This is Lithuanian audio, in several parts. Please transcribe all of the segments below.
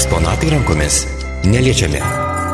Eksponatai rankomis neliečiami.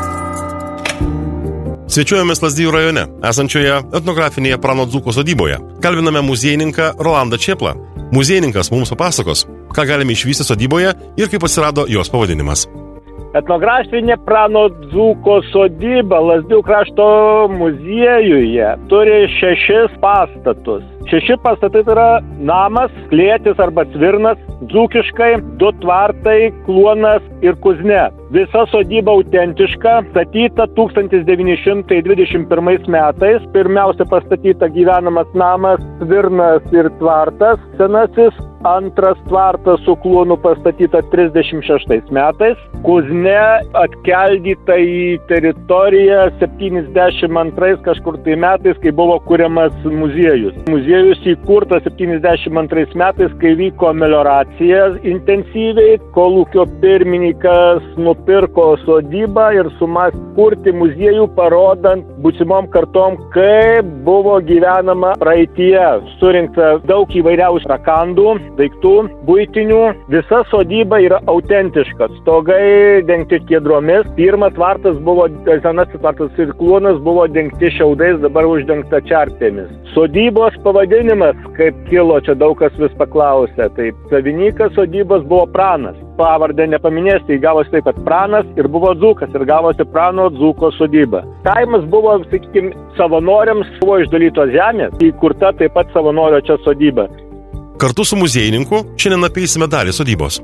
Svečiuojamės Lazdijų rajone, esančioje etnografinėje Prano Dzūko sodyboje. Kalbiname muziejininką Rolandą Čėplą. Muziejininkas mums papasakos, ką galime išvysti sodyboje ir kaip atsirado jos pavadinimas. Etnografinė Prano Dzūko sodyba Lazdijų krašto muziejuje turi 6 pastatus. 6 pastatai yra namas, klėtis arba cvirnas, dzūkiškai, 2 tvartai, kluonas ir kuzne. Visa sodyba autentiška, statyta 1921 metais. Pirmiausia pastatyta gyvenamas namas, cvirnas ir tvartas senasis. Antras tvartas su kluonu pastatyta 36 metais. Kuzne atkeldyta į teritoriją 72 kažkur tai metais, kai buvo kuriamas muziejus. Muziejus įkurtas 72 metais, kai vyko melioracija intensyviai. Kolūkio pirmininkas nupirko sodybą ir sumas kurti muziejų, parodant būsimom kartom, kaip buvo gyvenama praeityje. Surinkta daug įvairiausių rakandų, daiktų, buitinių. Visa sodyba yra autentiška. Stogai dengti kiedromis. Pirmas tvartas buvo, senasis tvartas ir kluonas buvo dengti šiaudais, dabar uždengta čerpėmis. Sodybos pavadinimas, kaip kilo, čia daug kas vis paklausė. Tai savininkas sodybos buvo Pranas. Pavardę nepaminėsi, gavosi taip, kad Pranas ir buvo dzūkas ir gavosi Prano Dzūko sodyba. Kaimas buvo, sakykime, savanoriams buvo išdalytos žemės, įkurta taip pat savanorio čia sodyba. Kartu su muziejininku šiandien apeisime dalį sodybos.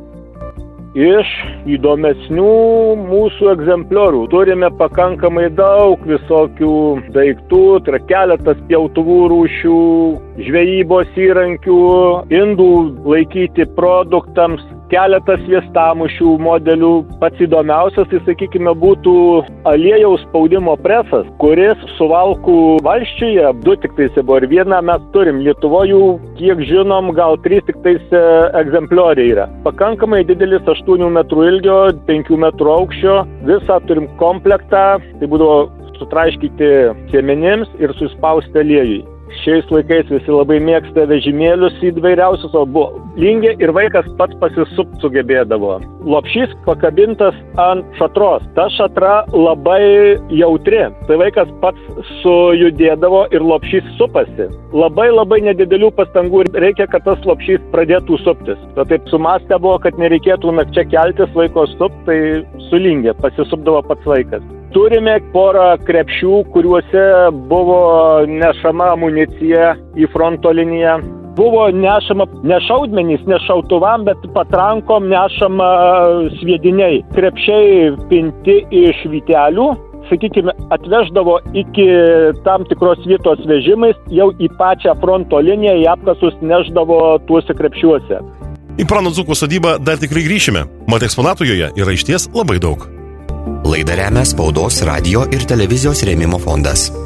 Iš įdomesnių mūsų egzempliorių turime pakankamai daug visokių daiktų, tai yra keletas pjautuvų rūšių, žvejybos įrankių, indų laikyti produktams, keletas sviestamušių modelių. Pats įdomiausias, tai sakykime, būtų aliejaus spaudimo presas, kuris suvalkų valsčiuje 2 tiktais buvo ir 1 mes turim. Lietuvoje, kiek žinom, gal 3 tiktais egzemplioriai yra. Pakankamai didelis 8 metrų ilgio, 5 metrų aukščio. Visą turim komplektą, tai būdavo sutraiškyti siemenims ir suspausti aliejui. Šiais laikais visi labai mėgsta vežimėlius įvairiausius, o buvo lingė ir vaikas pats pasisupt sugebėdavo. Lopšys pakabintas ant šatros. Ta šatra labai jautri. Tai vaikas pats sujudėdavo ir lopšys supasi. Labai nedidelių pastangų reikia, kad tas lopšys pradėtų suptis. Tai taip sumastę buvo, kad nereikėtų nakčia keltis vaiko supt, tai sulingė, pasisupdavo pats vaikas. Turime porą krepšių, kuriuose buvo nešama amunicija į fronto liniją. Buvo nešama ne šaudmenys, ne šautuvam, bet patrankom nešama sviediniai. Krepšiai pinti iš vytelių, sakykime, atveždavo iki tam tikros vietos vežimais, jau į pačią fronto liniją, į apkasus neždavo tuose krepšiuose. Į Prano Dzūko sodybą dar tikrai grįšime, mat eksponatų joje yra išties labai daug. Laidą remia Spaudos, radijo ir televizijos rėmimo fondas.